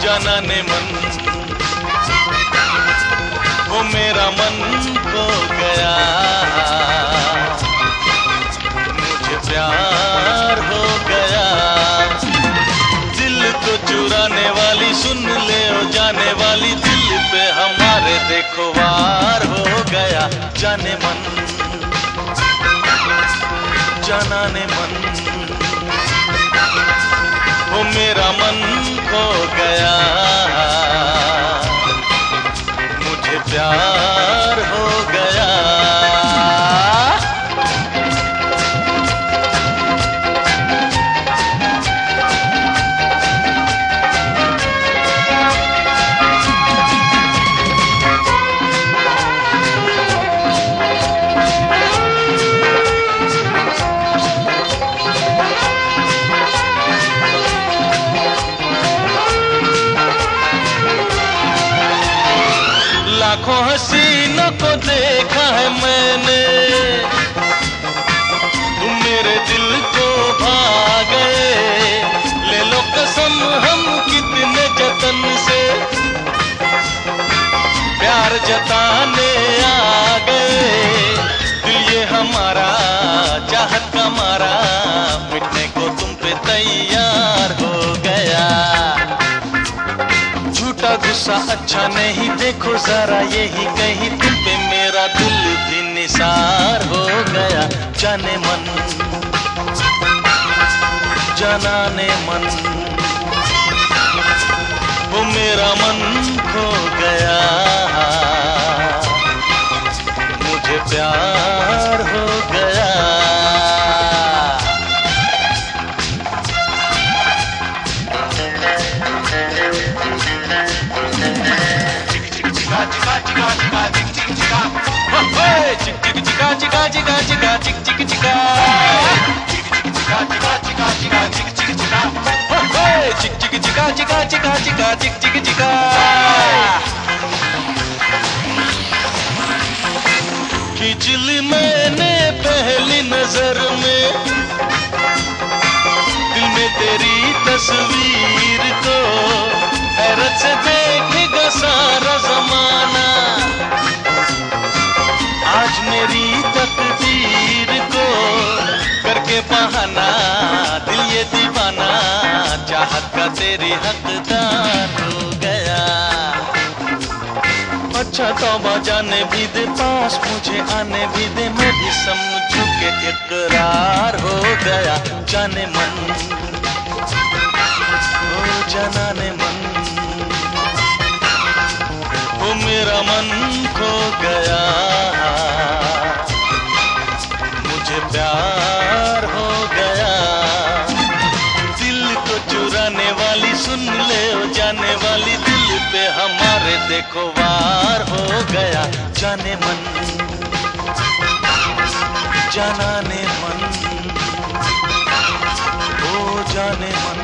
जाना ने मन, वो मेरा मन खो गया, मुझे प्यार हो गया। दिल को चुराने वाली सुन ले ओ जाने वाली, दिल पे हमारे देखो वार हो गया। जाने मन, जाना ने मन, वो मेरा मन खो गया, मुझे प्यार हो गया। लाखों हसीनों को देखा है मैंने, तुम मेरे दिल को भा गए। ले लो कसम हम कितने जतन से प्यार जताने आ गए। दिल ये हमारा चाहत का मारा, मिटने को तुम पे तैयार हो गया। झूठा गुस्सा अच्छा नहीं, देखो जरा यही कहीं तुम पे मेरा दिल भी निसार हो गया। जाने मन, जाना ने मन, वो मेरा मन खो गया, मुझे प्यार हो गया। खींच ली मैंने पहली नजर में, दिल में तेरी तस्वीर को, हैरत से देखेगा सारा जमाना आज मेरी तकदीर को। करके बहाना दिल ये दीवाना, चाहत का तेरी हकदार हो गया। अच्छा तौबा जाने भी दे, पास मुझे आने भी दे, मैं भी समझू के इकरार हो गया। जाने मन, ओ जाना ने मन, वो मेरा मन खो गया, मुझे प्यार हो गया। दिल को चुराने वाली सुन ले ओ जाने वाली, दिल पे हमारे देखो वार हो गया। जाने मन, जाना ने मन, ओ जाने मन।